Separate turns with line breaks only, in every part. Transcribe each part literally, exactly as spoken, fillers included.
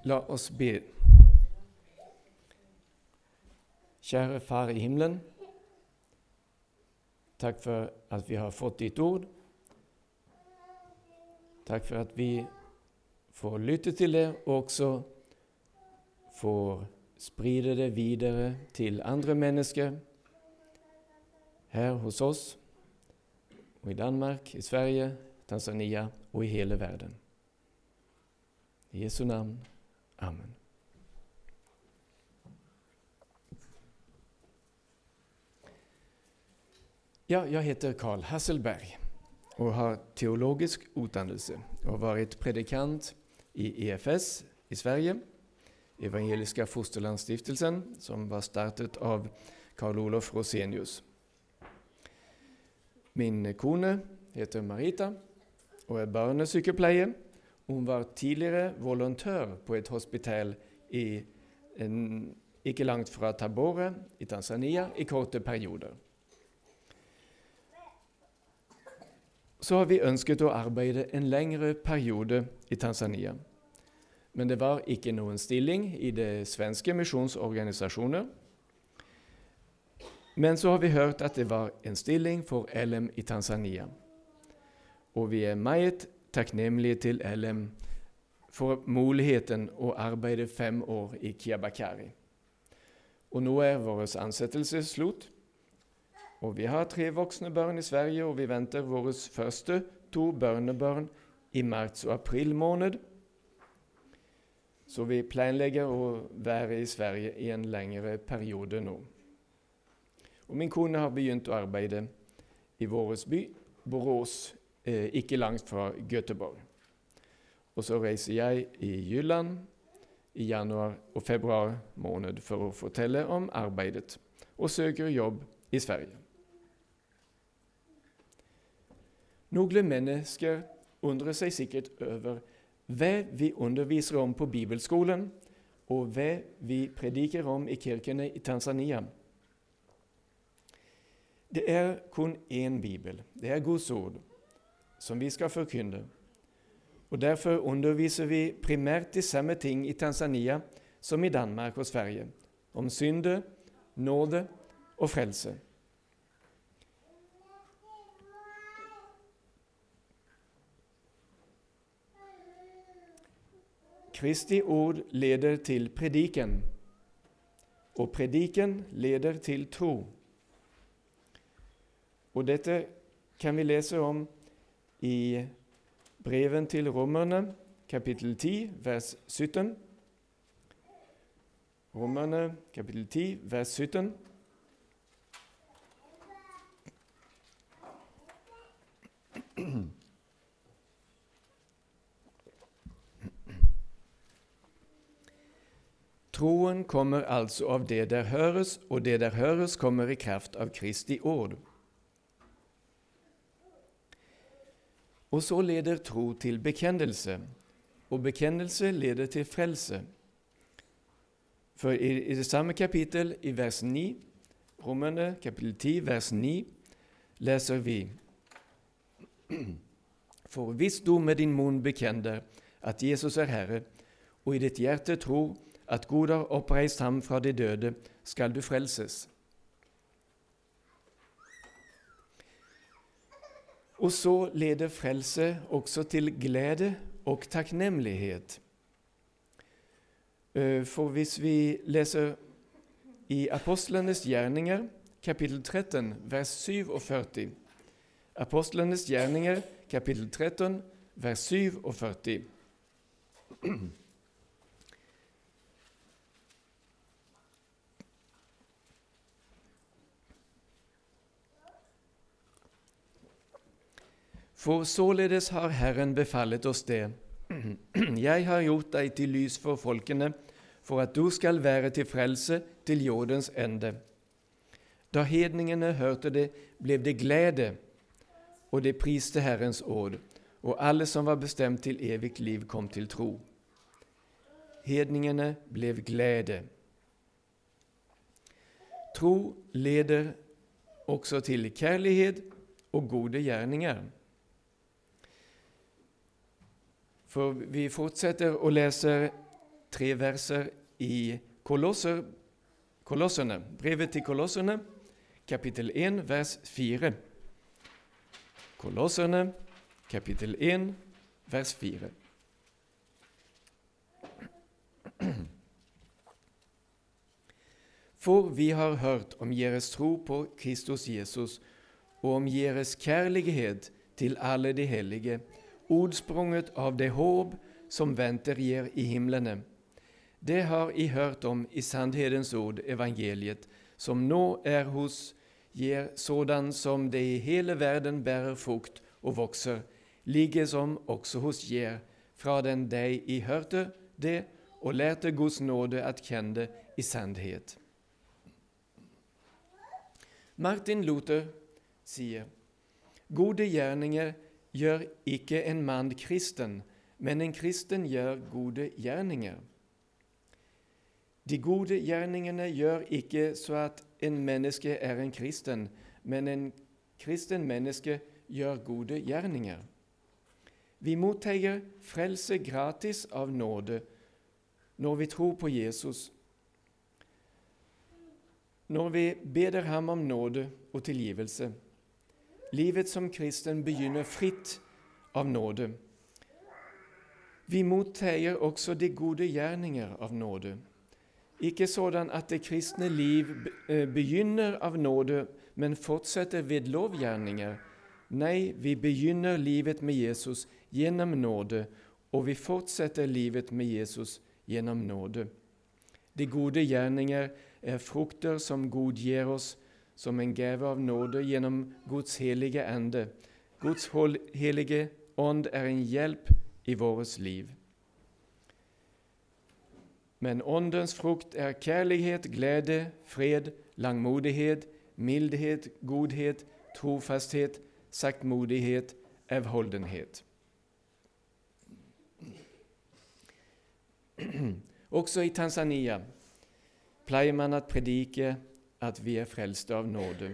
La oss be. Kjære Far i himmelen, takk for at vi har fått ditt ord. Takk for at vi får lytte til det, og også får spride det videre til andre mennesker her hos oss, og i Danmark, i Sverige, Tanzania og i hele verden. I Jesu navn. Amen. Ja, jeg heter Carl Hasselberg og har teologisk utdannelse og vært predikant i E F S i Sverige, Evangeliska Fosterlandsstiftelsen, som var startet av Karl Olof Rosenius. Min kone heter Marita og er barnesykepleier. Hun var tidligere volontør på et hospital i en, ikke langt fra Tabora i Tanzania i korte perioder. Så har vi ønsket å arbeide en lengre periode i Tanzania. Men det var ikke noen stilling i det svenske misjonsorganisasjoner. Men så har vi hørt at det var en stilling for L M i Tanzania. Og vi er meget takknemlige til L M for muligheten å arbeide fem år i Kiabakari. Og nå er vår ansettelse slutt. Og vi har tre voksne barn i Sverige, og vi venter våre første to barnebarn i mars og april måned. Så vi planlegger å være i Sverige i en lengre periode nå. Og min kone har begynt å arbeide i vår by, Borås, eh, ikke langt fra Göteborg. Og så reiser jeg i Jylland i januar og februar måned for å fortelle om arbeidet og søker jobb i Sverige. Noen mennesker undrer seg sikkert over hva vi underviser om på bibelskolen, og hva vi prediker om i kirkene i Tanzania. Det er kun én bibel, det er Guds ord, som vi skal forkynne. Og derfor underviser vi primært de samme ting i Tanzania som i Danmark og Sverige, om synde, nåde og frelse. Kristi ord leder til prediken, og prediken leder til tro. Og dette kan vi lese om i breven til Romerne, kapittel ti, vers sytten. Romerne, kapittel ti, vers sytten. Troen kommer altså av det der høres, og det der høres kommer i kraft av Kristi ord. Og så leder tro til bekjennelse, og bekjennelse leder til frelse. For i, i det samme kapittel, i vers ni, Romerne, kapittel ti, vers ni, leser vi: For hvis du med din munn bekjenner at Jesus er Herre, og i ditt hjerte tror at Gud har oppreist ham fra de døde, skal du frelses. Og så leder frelse også til glede og takknemlighet. For hvis vi leser i Apostlenes gjerninger, kapittel tretten, vers syvogførti. Apostlenes gjerninger, kapittel tretten, vers syvogførti. For således har Herren befallet oss det. Jeg har gjort deg til lys for folkene, for at du skal være til frelse til jordens ende. Da hedningene hørte det, ble det glede, og de priste Herrens ord, og alle som var bestemt til evigt liv kom til tro. Hedningene ble glede. Tro leder også til kjærlighet og gode gjerninger. For vi fortsetter å lese tre verser i Kolosser, Kolosserne, brevet til Kolosserne, kapittel en, vers fire. Kolosserne, kapittel en, vers fire. For vi har hørt om deres tro på Kristus Jesus, og om deres kjærlighet til alle de hellige, utsprunget av det håp som venter jer i himlene. Det har I hørt om i sannhetens ord, evangeliet, som nå er hos jer, sådan som det i hele verden bærer frukt og vokser, like som også hos jer, fra den dag I hørte det og lærte Guds nåde at kjenne i sannhet. Martin Luther sier, gode gjerninger gjør ikke en mann kristen, men en kristen gjør gode gjerninger. De gode gjerningene gjør ikke så at en menneske er en kristen, men en kristen menneske gjør gode gjerninger. Vi mottager frelse gratis av nåde når vi tror på Jesus, når vi beder ham om nåde og tilgivelse. Livet som kristen begynner fritt av nåde. Vi mottager også de gode gjerninger av nåde. Ikke sådan at det kristne liv begynner av nåde, men fortsetter ved lovgjerninger. Nei, vi begynner livet med Jesus gjennom nåde, og vi fortsetter livet med Jesus gjennom nåde. De gode gjerninger er frukter som Gud gir oss som en gave av nåde gjennom Guds helige ande. Guds helige ånd er en hjelp i vårt liv. Men åndens frukt er kjærlighet, glede, fred, langmodighet, mildhet, godhet, trofasthet, saktmodighet, avholdenhet. Også i Tanzania pleier man å predike at vi er frelst av nåde.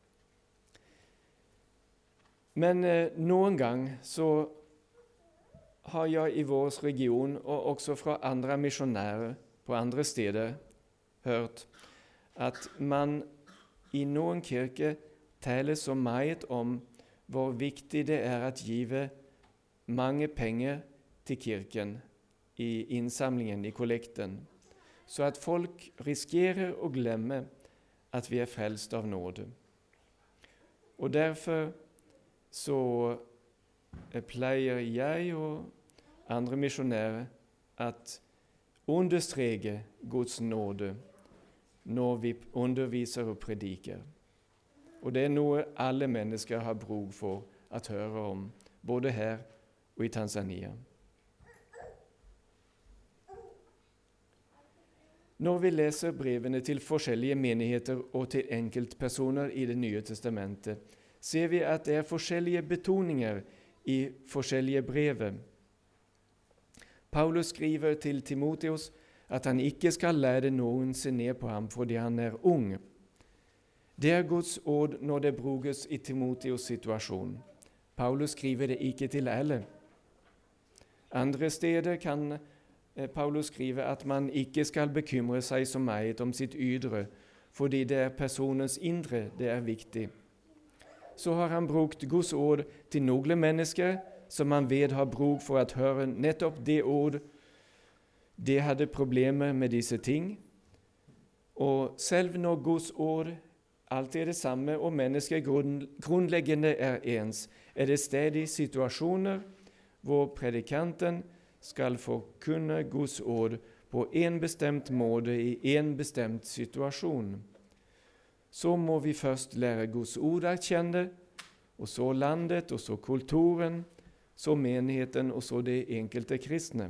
Men eh, noen gang så har jeg i vår region, og også fra andre misjonærer på andre steder, hørt at man i noen kirker taler så meget om hvor viktig det er å give mange penger til kirken i innsamlingen, i kollekten, så at folk risikerer å glemme at vi er frelst av nåde. Og derfor så pleier jeg og andre misjonærer at understreke Guds nåde når vi underviser og prediker. Og det er noe alle mennesker har bruk for å høre om, både her og i Tanzania. Når vi leser brevene til forskjellige menigheter og til enkeltpersoner i Det nye testamentet, ser vi at det er forskjellige betoninger i forskjellige brev. Paulus skriver til Timoteus at han ikke skal lede noen se ned på ham fordi han er ung. Det er Guds ord når det brukes i Timoteus situasjon. Paulus skriver det ikke til alle. Andre steder kan Paulus skrive at man ikke skal bekymre seg så meget om sitt ydre, fordi det er personens indre det er viktig. Så har han brukt Guds ord til noen mennesker som man vet har bruk for å høre nettopp det ord. De hadde problemer med disse ting. Og selv når Guds ord alltid er det samme, og mennesker grunnleggende er ens, er det stadig situasjoner hvor predikanten skal forkynne Guds ord på en bestemt måte i en bestemt situasjon. Så må vi først lære Guds ord å kjenne, og så landet, og så kulturen, så menigheten, og så de enkelte kristne.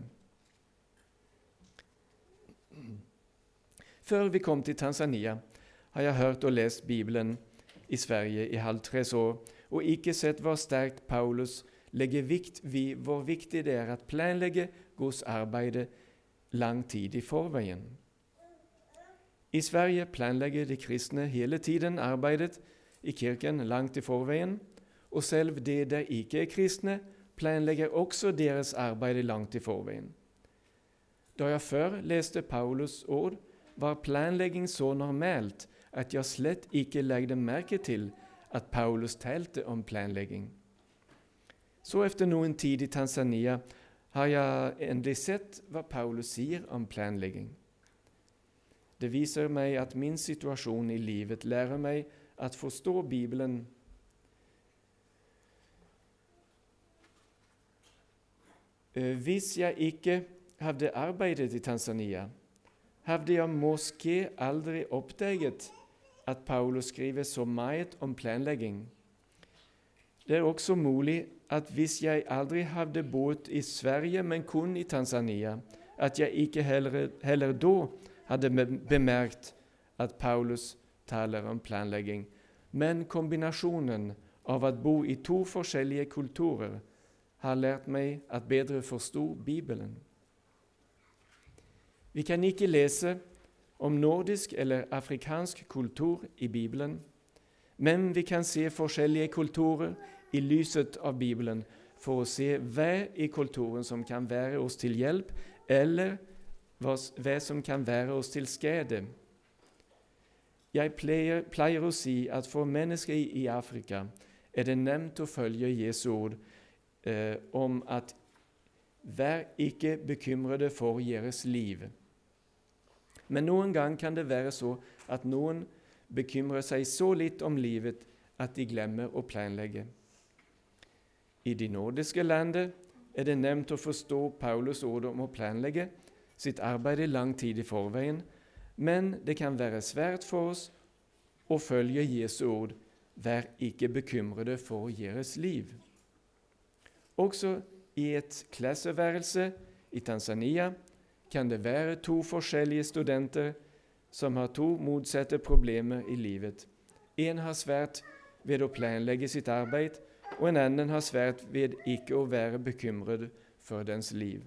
Før vi kom til Tanzania, har jeg hørt og lest Bibelen i Sverige i halvt tre år, og ikke sett hvor sterkt Paulus legger vikt ved hvor viktig det er å planlegge Guds arbeid lang tid i forveien. I Sverige planlegger de kristne hele tiden arbeidet i kirken langt i forveien, og selv de der ikke er kristne planlegger også deres arbeid langt i forveien. Da jeg før leste Paulus ord, var planlegging så normalt at jeg slett ikke legde merke til at Paulus talte om planlegging. Så efter noen tid i Tanzania har jeg endelig sett hva Paulus sier om planlegging. Det viser meg at min situasjon i livet lærer meg at forstå Bibelen. Hvis jeg ikke hadde arbeidet i Tanzania, hadde jeg måske aldri oppdaget at Paulus skriver så meget om planlegging. Det er også mulig at hvis jeg aldri hadde bodd i Sverige, men kun i Tanzania, at jeg ikke heller, heller da hadde bemerket at Paulus taler om planlegging. Men kombinasjonen av å bo i to forskjellige kulturer har lært meg at bedre forstå Bibelen. Vi kan ikke lese om nordisk eller afrikansk kultur i Bibelen, men vi kan se forskjellige kulturer i lyset av Bibelen for å se hva i kulturen som kan være oss til hjelp, eller hva, hva som kan være oss til skade. Jeg pleier, pleier å si at for mennesker i, i Afrika er det nevnt å følge Jesu ord eh, om at vær ikke bekymrede for deres liv. Men noen gang kan det være så at noen bekymrer seg så litt om livet at de glemmer å planlegge. I de nordiske landene er det nevnt å forstå Paulus ord om å planlegge sitt arbeid i lang tid i forveien, men det kan være svært for oss å følge Jesu ord, vær ikke bekymrede for deres liv. Også i et klasseværelse i Tanzania kan det være to forskjellige studenter som har to motsatte problemer i livet. En har svært ved å planlegge sitt arbeid, og en annen har svært ved ikke å være bekymret for dens liv.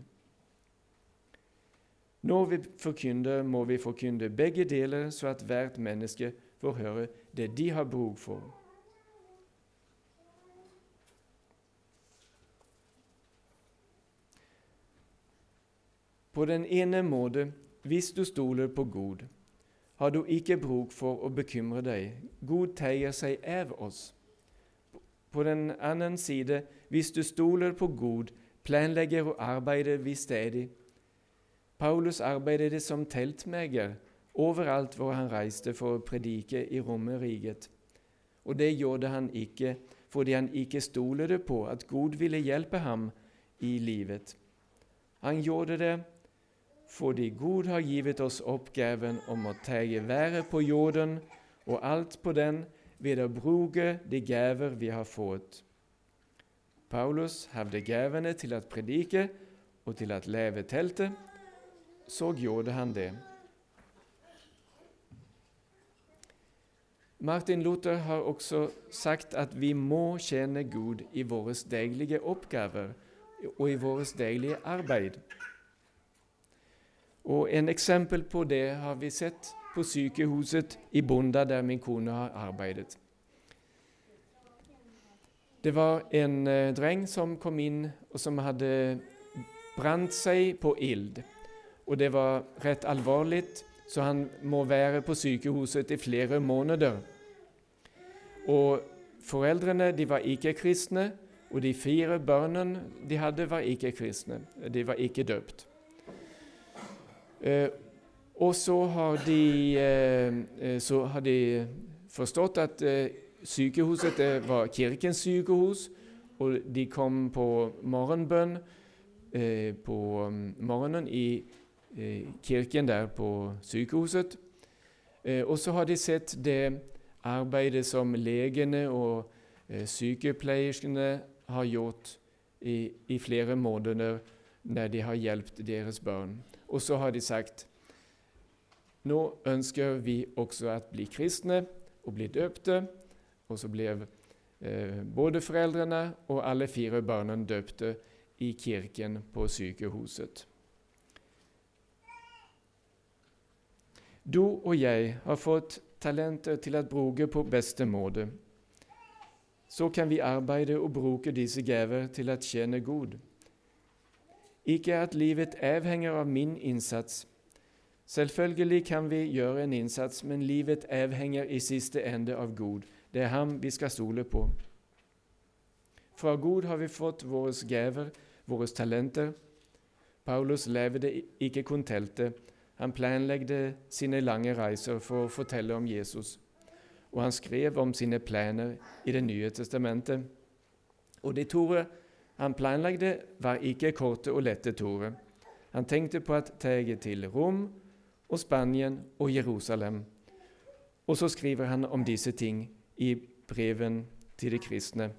Når vi forkynner, må vi forkynne begge deler, så at hvert menneske får høre det de har bruk for. På den ene måte, hvis du stoler på Gud, har du ikke bruk for å bekymre deg. Gud tar seg av oss. På den annen side, hvis du stoler på Gud, planlegger og arbeider vi stadig. Paulus arbeidet som teltmaker overalt hvor han reiste for å predike i Romerriket. Og det gjorde han ikke fordi han ikke stolte på at Gud ville hjelpe ham i livet. Han gjorde det fordi Gud har givet oss oppgaven om å ta vare på jorden og alt på den ved å bruke de gaver vi har fått. Paulus hadde gavene til å predike og til å leve teltet, så gjorde han det. Martin Luther har også sagt at vi må tjene Gud i våre daglige oppgaver og i vårt daglige arbeid. Og en eksempel på det har vi sett på sykehuset i Bunda, der min kone har arbeidet. Det var en eh, dreng som kom inn og som hadde brant seg på ild. Og det var rett alvorlig, så han må være på sykehuset i flere måneder. Og foreldrene, de var ikke kristne, og de fire barna de hadde var ikke kristne. De var ikke døpt. Eh, og så har de, eh, så har de forstått at eh, sykehuset det var kirkens sykehus, og de kom på morgenbønn eh, på morgenen i eh, kirken der på sykehuset. Eh, og så har de sett det arbeidet som legene og eh, sykepleierne har gjort i, i flere måneder når de har hjulpet deres barn. Og så har de sagt, nå ønsker vi også å bli kristne og bli døpte, og så ble eh, både foreldrene og alle fire barna døpte i kirken på sykehuset. Du og jeg har fått talenter til å bruke på beste måte. Så kan vi arbeide og bruke disse gaver til å tjene Gud. Ikke at livet avhenger av min innsats. Selvfølgelig kan vi gjøre en innsats, men livet avhenger i siste ende av Gud. Det er ham vi skal stole på. Fra Gud har vi fått våre gaver, våre talenter. Paulus levde ikke kun teltet. Han planlegde sine lange reiser for å fortelle om Jesus. Og han skrev om sine planer i Det nye testamentet. Og de tore han planlegde var ikke korte og lette tore. Han tenkte på at tage til Rom og Spanien og Jerusalem. Og så skriver han om disse ting i breven til de kristne.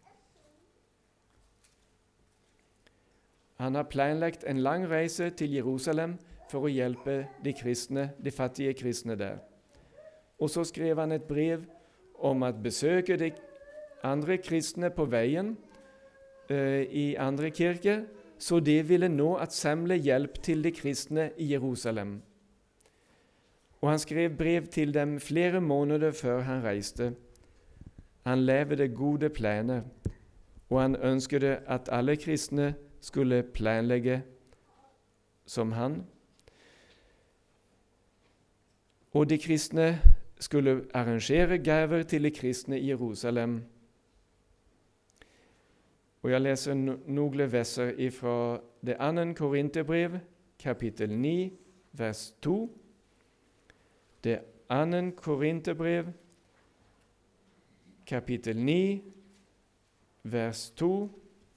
Han har planlagt en lang reise til Jerusalem for å hjelpe de kristne, de fattige kristne der. Og så skrev han et brev om at besøke de andre kristne på veien uh, i andre kirker, så de ville nå at samle hjelp til de kristne i Jerusalem. Og han skrev brev til dem flere måneder før han reiste. Han levde gode planer, og han ønsket at alle kristne skulle planlegge som han. Og de kristne skulle arrangere gaver til de kristne i Jerusalem. Og jeg leser noen verser fra det andre Korinterbrev, kapittel ni, vers to. Det andre Korinterbrev, kapittel ni, vers to.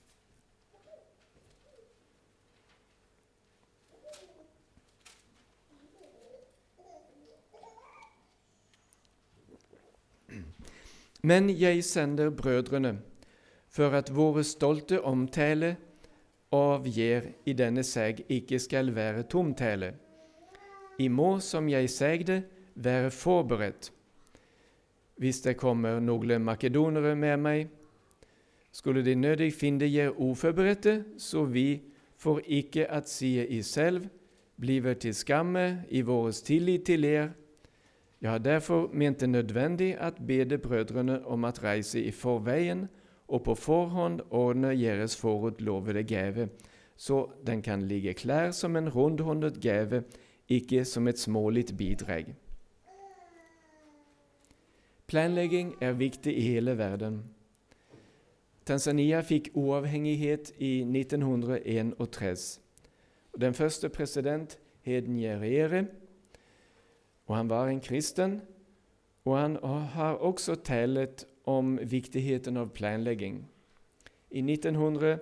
Men jeg sender brødrene, for at våre stolte omtale av jer i denne seg ikke skal være tomtale. I må, som jeg segde, være forberedt. Hvis det kommer noen makedonere med meg, skulle de nødig finne jer uforberedte, så vi for ikke at sie i selv, bliver til skamme i våres tillit til er. Jeg har derfor ment det nødvendig at bede brødrene om at reise i forveien og på forhånd ordne deres forutlovede gave, så den kan ligge klar som en rundhåndet gave, ikke som et småligt bidrag. Planlegging er viktig i hele verden. Tanzania fikk uavhengighet i nitten enogtres. Den første president het Nyerere, og han var en kristen, og han har også talt om viktigheten av planlegging. I nitten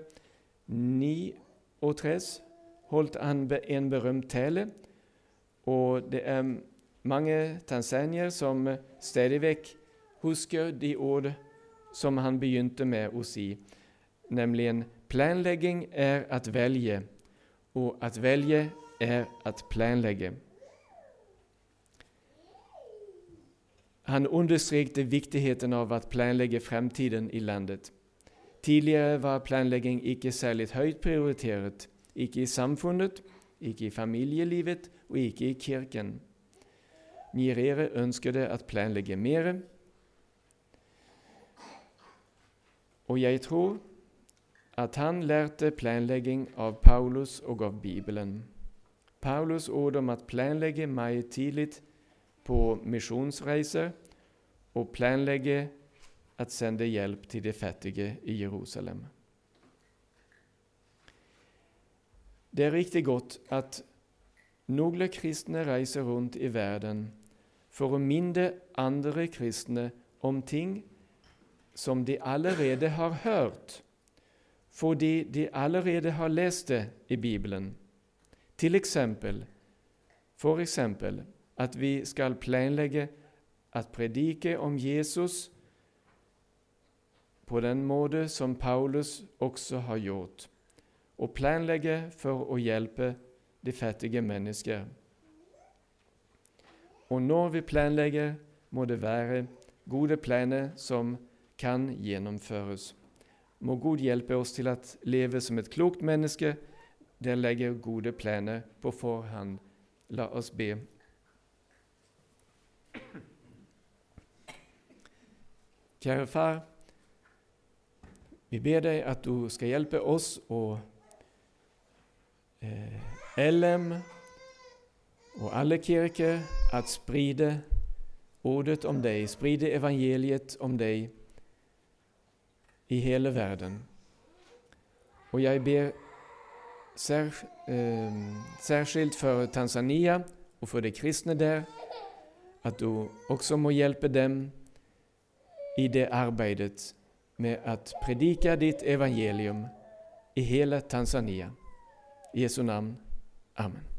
niogtres holdt han en berømt tale, og det er mange tanzanier som stadig vekk husker de ord som han begynte med å si, nemlig planlegging er at velge, og at velge er at planlegge. Han understrekte viktigheten av at planlegge fremtiden i landet. Tidligere var planlegging ikke særlig høyt prioritert, ikke i samfunnet, ikke i familielivet og ikke i kirken. Nyerere ønsket at planlegge mer, og jeg tror at han lærte planlegging av Paulus og av Bibelen. Paulus ord om at planlegge meget tidlig på misjonsreiser og planlegge at sende hjelp til de fattige i Jerusalem. Det er riktig godt at noen kristne reiser rundt i verden for å minne andre kristne om ting som de allerede har hørt, fordi de allerede har lest det i Bibelen. Til eksempel, for eksempel, at vi skal planlegge at predike om Jesus på den måte som Paulus også har gjort, og planlegge for å hjelpe de fattige mennesker. Og når vi planlegger, må det være gode planer som kan gjennomføres. Må Gud hjelpe oss til å leve som et klokt menneske, der legger gode planer på forhånd. La oss be. Kjære far, vi ber deg at du skal hjelpe oss å L M och alla kyrkor att sprida ordet om dig, sprida evangeliet om dig i hela världen. Och jag ber sär, eh, särskilt för Tanzania och för de kristna där, att du också må hjälpa dem i det arbetet med att predika ditt evangelium i hela Tanzania. I Jesu namn. Amen.